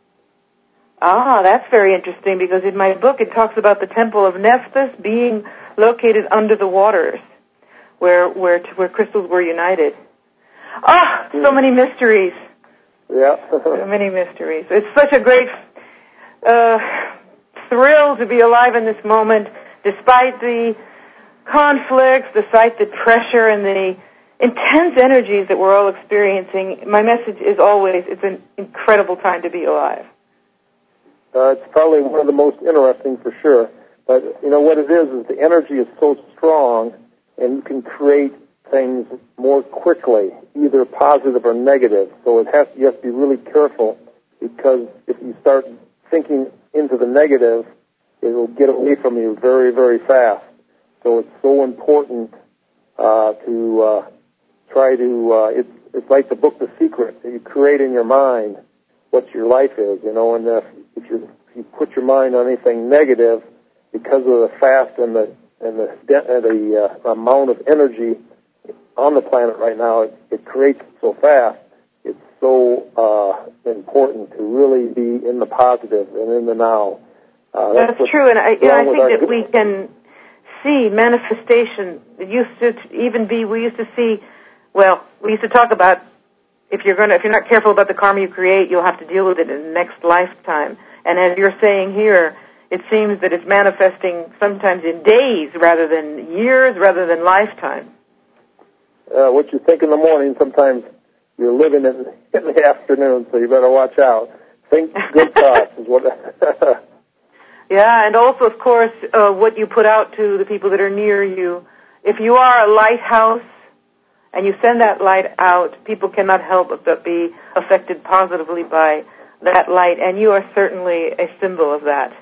Ah, that's very interesting, because in my book it talks about the Temple of Nephthys being located under the waters, where where where crystals were united. Ah, so mm. many mysteries. Yeah. So many mysteries. It's such a great uh, thrill to be alive in this moment, despite the conflicts, despite the pressure and the intense energies that we're all experiencing. My message is always, it's an incredible time to be alive. Uh, it's probably one of the most interesting for sure. But, you know, what it is is the energy is so strong, and you can create things more quickly, either positive or negative. So it has you have to be really careful, because if you start thinking into the negative, it will get away from you very, very fast. So it's so important uh, to uh, try to, uh, it's, it's like the book The Secret, that you create in your mind what your life is, you know, and if, if, you, if you put your mind on anything negative, because of the fast and the and the, and the uh, amount of energy on the planet right now, it, it creates so fast. It's so uh, important to really be in the positive and in the now. Uh, that's that's true, and I, you know, I think that we can see manifestation. It used to even be, we used to see, well, we used to talk about if you're going to, if you're not careful about the karma you create, you'll have to deal with it in the next lifetime. And as you're saying here, it seems that it's manifesting sometimes in days rather than years, rather than lifetime. Uh, what you think in the morning, sometimes you're living in, in the afternoon, so you better watch out. Think good thoughts is what. Yeah, and also, of course, uh, what you put out to the people that are near you. If you are a lighthouse and you send that light out, people cannot help but be affected positively by that light, and you are certainly a symbol of that.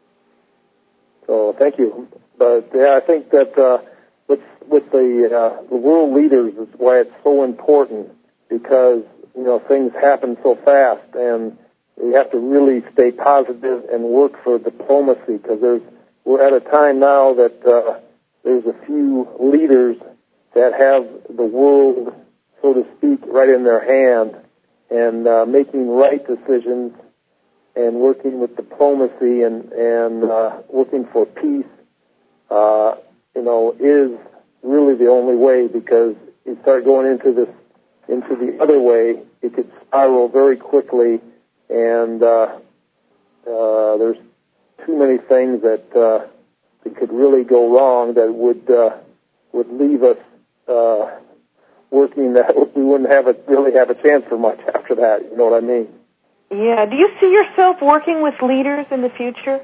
So thank you. But yeah, I think that uh, with with the uh, the world leaders is why it's so important, because you know things happen so fast, and we have to really stay positive and work for diplomacy, because there's we're at a time now that uh, there's a few leaders that have the world, so to speak, right in their hand, and uh, making right decisions and working with diplomacy and, and uh, working for peace, uh, you know, is really the only way, because you start going into this, into the other way, it could spiral very quickly, and uh, uh, there's too many things that, uh, that could really go wrong that would uh, would leave us uh, working that we wouldn't have a, really have a chance for much after that. You know what I mean? Yeah. Do you see yourself working with leaders in the future?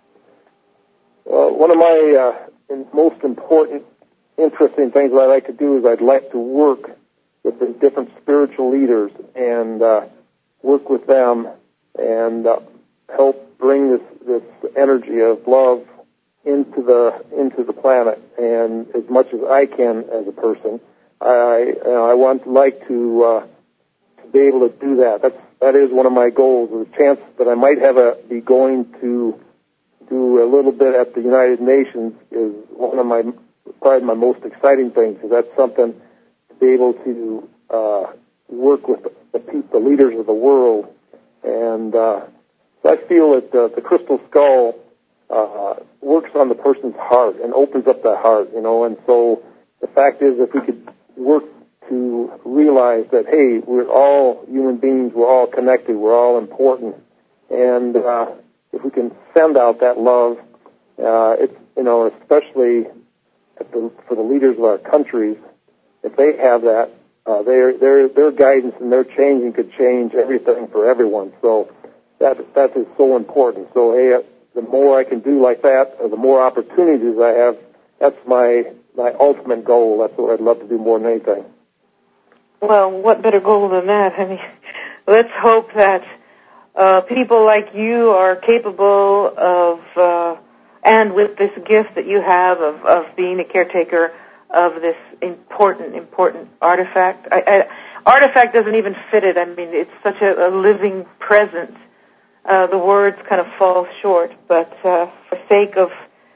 Well, one of my uh, most important, interesting things that I like to do is I'd like to work with the different spiritual leaders and uh, work with them and uh, help bring this, this energy of love into the into the planet. And as much as I can as a person, I I, I want like to uh, to be able to do that. That's that is one of my goals. The chance that I might have a be going to do a little bit at the United Nations is one of my probably my most exciting things, because that's something to be able to uh, work with the people, the leaders of the world. And uh, so I feel that uh, the crystal skull uh, works on the person's heart and opens up that heart, you know. And so the fact is, if we could work to realize that, hey, we're all human beings, we're all connected, we're all important, and uh, if we can send out that love, uh, it's, you know, especially at the, for the leaders of our countries, if they have that, uh, their their their guidance and their changing could change everything for everyone. So that that is so important. So hey, the more I can do like that, or the more opportunities I have, that's my my ultimate goal. That's what I'd love to do more than anything. Well, what better goal than that? I mean, let's hope that uh, people like you are capable of, uh, and with this gift that you have of, of being a caretaker of this important, important artifact. I, I, artifact doesn't even fit it. I mean, it's such a, a living presence. Uh, the words kind of fall short, but uh, for sake of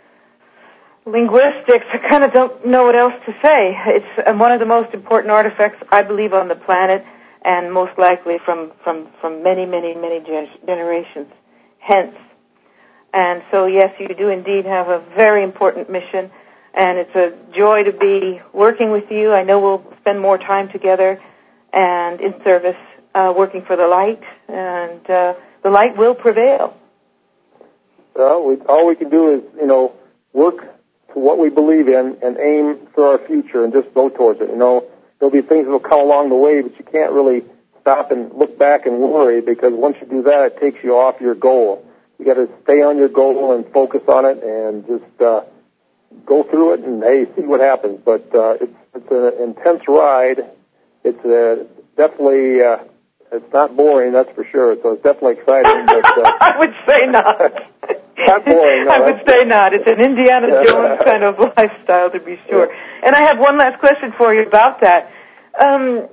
linguistics, I kind of don't know what else to say. It's um, one of the most important artifacts, I believe, on the planet, and most likely from, from, from many, many, many gen- generations hence. And so, yes, you do indeed have a very important mission, and it's a joy to be working with you. I know we'll spend more time together and in service, uh, working for the light, and uh, the light will prevail. Well, we, all we can do is, you know, work to what we believe in and aim for our future and just go towards it. You know, there'll be things that will come along the way, but you can't really stop and look back and worry, because once you do that, it takes you off your goal. You got to stay on your goal and focus on it and just uh, go through it and, hey, see what happens. But uh, it's, it's an intense ride. It's uh, definitely, uh, it's not boring, that's for sure. So it's definitely exciting. But, uh, I would say not. Not boring, no, I would say not. It's an Indiana Jones kind of lifestyle, to be sure. Yeah. And I have one last question for you about that. Um,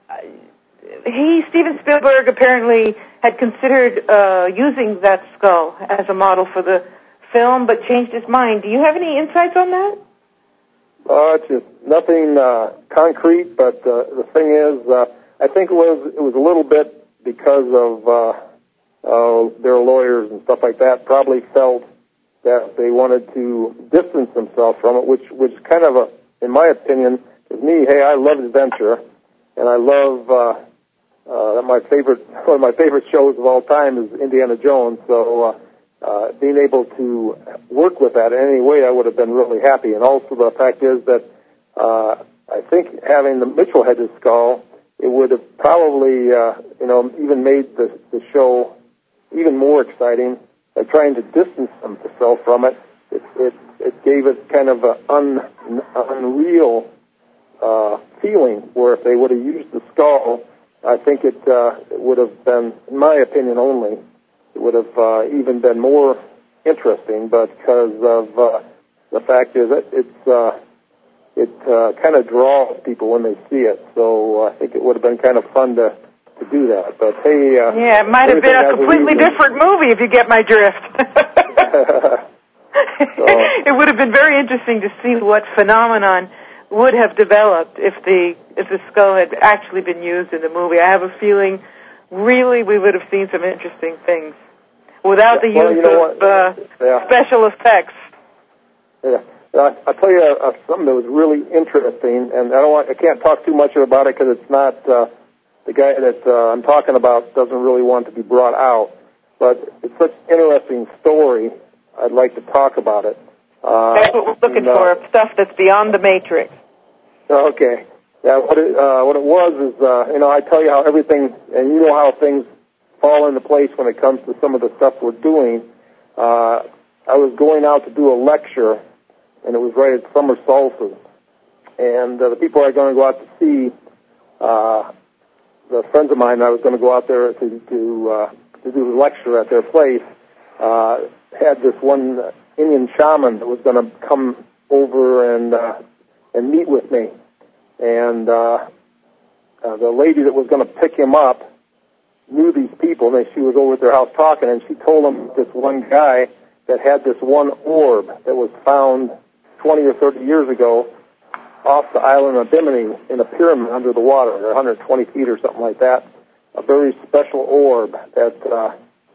he, Steven Spielberg, apparently had considered uh, using that skull as a model for the film, but changed his mind. Do you have any insights on that? Uh, it's just nothing uh, concrete, but uh, the thing is, uh, I think it was it was a little bit because of uh, uh, their lawyers and stuff like that probably felt that they wanted to distance themselves from it, which which kind of, a, in my opinion, is me. Hey, I love adventure, and I love uh, uh, my favorite one of my favorite shows of all time is Indiana Jones. So uh, uh, being able to work with that in any way, I would have been really happy. And also the fact is that uh, I think having the Mitchell Hedges skull, it would have probably uh, you know even made the the show even more exciting. By trying to distance themselves from it, it, it, it gave it kind of an un, unreal uh, feeling, where if they would have used the skull, I think it, uh, it would have been, in my opinion only, it would have uh, even been more interesting, but because of uh, the fact is that it's, uh, it uh, kind of draws people when they see it, so I think it would have been kind of fun to to do that, but hey... Uh, yeah, it might have been a completely a different movie, if you get my drift. so, it would have been very interesting to see what phenomenon would have developed if the if the skull had actually been used in the movie. I have a feeling, really, we would have seen some interesting things without yeah, the well, use you know of uh, yeah. special effects. Yeah, uh, I'll tell you uh, something that was really interesting, and I don't want, I can't talk too much about it because it's not... Uh, The guy that uh, I'm talking about doesn't really want to be brought out, but it's such an interesting story, I'd like to talk about it. Uh, that's what we're looking and, uh, for, stuff that's beyond the matrix. Okay. Yeah, what it, uh, what it was is, uh, you know, I tell you how everything, and you know how things fall into place when it comes to some of the stuff we're doing. Uh, I was going out to do a lecture, and it was right at summer solstice. And uh, the people I was going to go out to see, uh, the friends of mine, I was going to go out there to to, uh, to do the lecture at their place, uh, had this one Indian shaman that was going to come over and uh, and meet with me. And uh, uh, the lady that was going to pick him up knew these people, and she was over at their house talking, and she told them this one guy that had this one orb that was found twenty or thirty years ago off the island of Bimini in a pyramid under the water, or one hundred twenty feet or something like that, a very special orb that uh,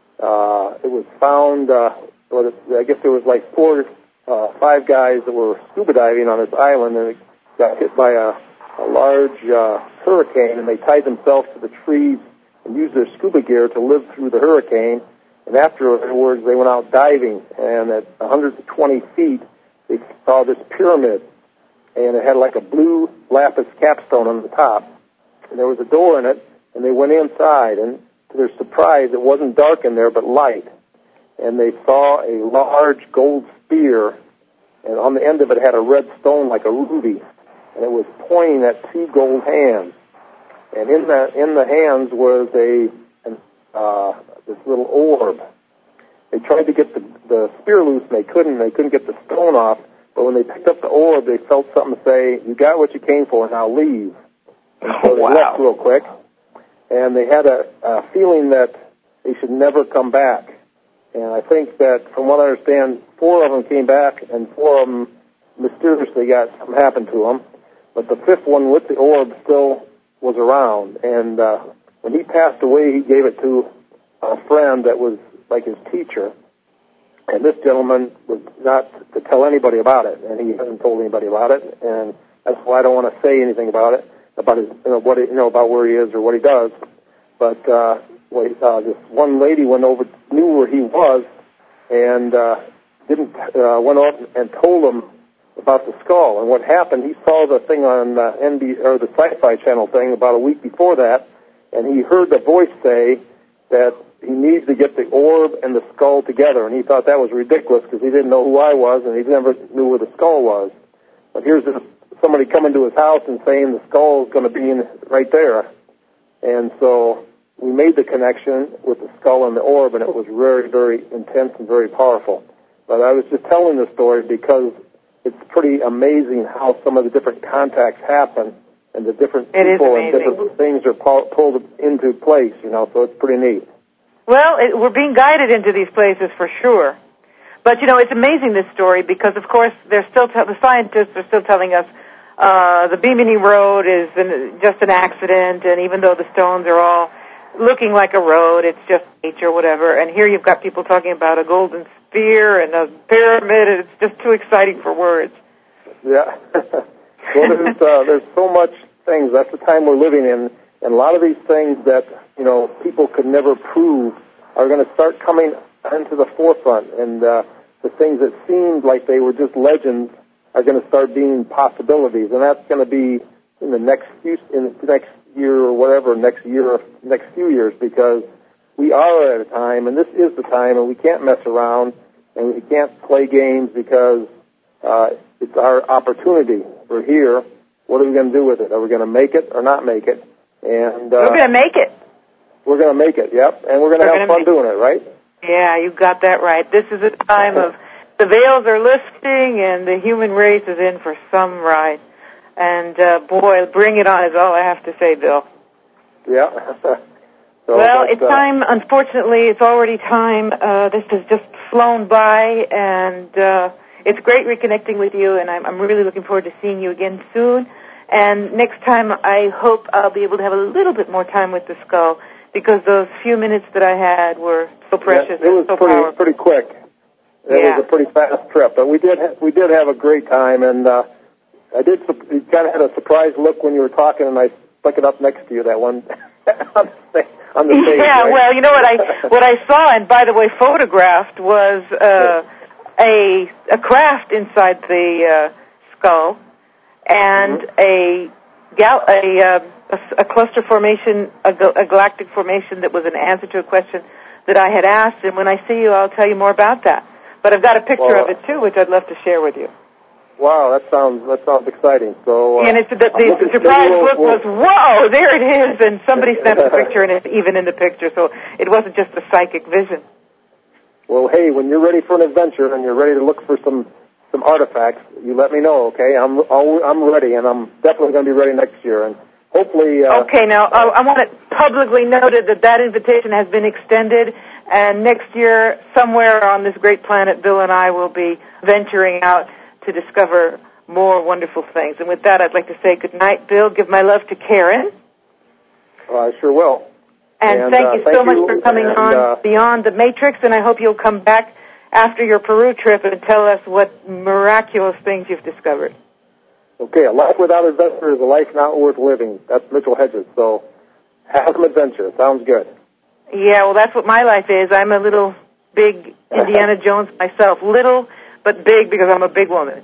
uh, it was found, uh, well, I guess there was like four, uh, five guys that were scuba diving on this island, and it got hit by a, a large uh, hurricane, and they tied themselves to the trees and used their scuba gear to live through the hurricane. And afterwards, they went out diving, and at one hundred twenty feet, they saw this pyramid, and it had like a blue lapis capstone on the top. And there was a door in it, and they went inside, and to their surprise, it wasn't dark in there, but light. And they saw a large gold spear, and on the end of it had a red stone like a ruby, and it was pointing at two gold hands. And in the in the hands was a an, uh, this little orb. They tried to get the, the spear loose, and they couldn't. They couldn't get the stone off. But when they picked up the orb, they felt something say, "You got what you came for, now leave." And so they wow. left real quick, and they had a, a feeling that they should never come back. And I think that, from what I understand, four of them came back, and four of them mysteriously got something happened to them. But the fifth one with the orb still was around. And uh, when he passed away, he gave it to a friend that was like his teacher. And this gentleman was not to tell anybody about it, and he hasn't told anybody about it. And that's why I don't want to say anything about it, about his, you know, what he, you know, about where he is or what he does. But uh, well, uh, this one lady went over, knew where he was, and uh, didn't uh, went off and told him about the skull. And what happened? He saw the thing on uh, N B C or the Sci-Fi Channel thing about a week before that, and he heard the voice say that he needs to get the orb and the skull together, and he thought that was ridiculous because he didn't know who I was, and he never knew where the skull was. But here's this, somebody coming to his house and saying the skull is going to be in, right there. And so we made the connection with the skull and the orb, and it was very, very intense and very powerful. But I was just telling this story because it's pretty amazing how some of the different contacts happen, and the different people and different things are pulled into place, you know, so it's pretty neat. Well, it, we're being guided into these places for sure. But, you know, it's amazing, this story, because, of course, they're still te- the scientists are still telling us uh, the Bimini Road is an, just an accident, and even though the stones are all looking like a road, it's just nature or whatever. And here you've got people talking about a golden spear and a pyramid, and it's just too exciting for words. Yeah. Well, there's, uh, there's so much things. That's the time we're living in. And a lot of these things that, you know, people could never prove are going to start coming into the forefront. And uh, the things that seemed like they were just legends are going to start being possibilities. And that's going to be in the next few, in the next year or whatever, next year, next few years, because we are at a time, and this is the time, and we can't mess around, and we can't play games because uh, it's our opportunity. We're here. What are we going to do with it? Are we going to make it or not make it? And uh, we're going to make it. We're going to make it, yep. And we're going to have fun doing it, right? Yeah, you got that right. This is a time of the veils are lifting and the human race is in for some ride. And, uh, boy, bring it on is all I have to say, Bill. Yeah. so well, it's uh, time, unfortunately, it's already time. Uh, this has just flown by, and uh, it's great reconnecting with you, and I'm, I'm really looking forward to seeing you again soon. And next time, I hope I'll be able to have a little bit more time with the skull, because those few minutes that I had were so precious. Yeah, it was so pretty powerful. pretty quick. It yeah. was a pretty fast trip, but we did ha- we did have a great time, and uh, I did. You kind of had a surprised look when you were talking, and I stuck it up next to you that one on the on the page. Yeah, right? well, you know what I what I saw, and by the way, photographed was uh, a a craft inside the uh, skull, and mm-hmm. a gal a, uh, a a cluster formation, a, a galactic formation that was an answer to a question that I had asked. And when I see you, I'll tell you more about that. But I've got a picture well, of it too, which I'd love to share with you. Wow, that sounds that sounds exciting. So, uh, and it's the, the, the surprise we'll, look we'll, was, whoa, there it is, and somebody snapped the picture, and it's even in the picture, so it wasn't just a psychic vision. Well, hey, when you're ready for an adventure and you're ready to look for some some artifacts, you let me know, okay? I'm I'll, I'm ready, and I'm definitely going to be ready next year, and hopefully. Uh, okay, now I, I want it publicly noted that that invitation has been extended, and next year, somewhere on this great planet, Bill and I will be venturing out to discover more wonderful things. And with that, I'd like to say good night, Bill. Give my love to Karen. Well, I sure will. And, and thank uh, you so thank much you. for coming and, on uh, Beyond the Matrix, and I hope you'll come back after your Peru trip and tell us what miraculous things you've discovered. Okay, a life without adventure is a life not worth living. That's Mitchell Hedges. So have some adventure. Sounds good. Yeah, well, that's what my life is. I'm a little big Indiana Jones myself. Little, but big because I'm a big woman.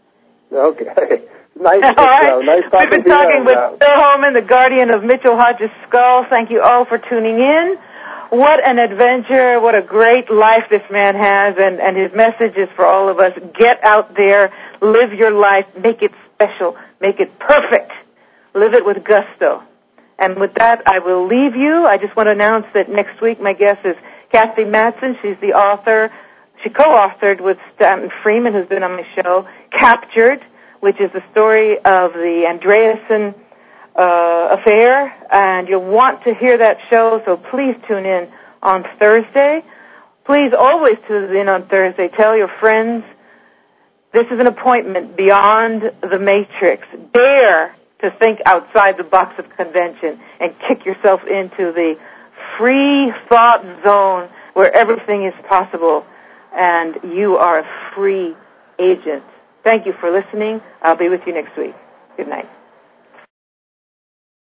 Okay. Nice. All right. Uh, nice talking We've been talking you, with uh, Bill Holman, the guardian of Mitchell Hodges' skull. Thank you all for tuning in. What an adventure. What a great life this man has, and, and his message is for all of us. Get out there. Live your life. Make it special. Make it perfect. Live it with gusto. And with that, I will leave you. I just want to announce that next week my guest is Kathy Matson. She's the author. She co-authored with Stanton Freeman, who's been on my show, Captured, which is the story of the Andreessen uh, affair. And you'll want to hear that show, so please tune in on Thursday. Please always tune in on Thursday. Tell your friends. This is an appointment beyond the matrix. Dare to think outside the box of convention and kick yourself into the free thought zone where everything is possible and you are a free agent. Thank you for listening. I'll be with you next week. Good night.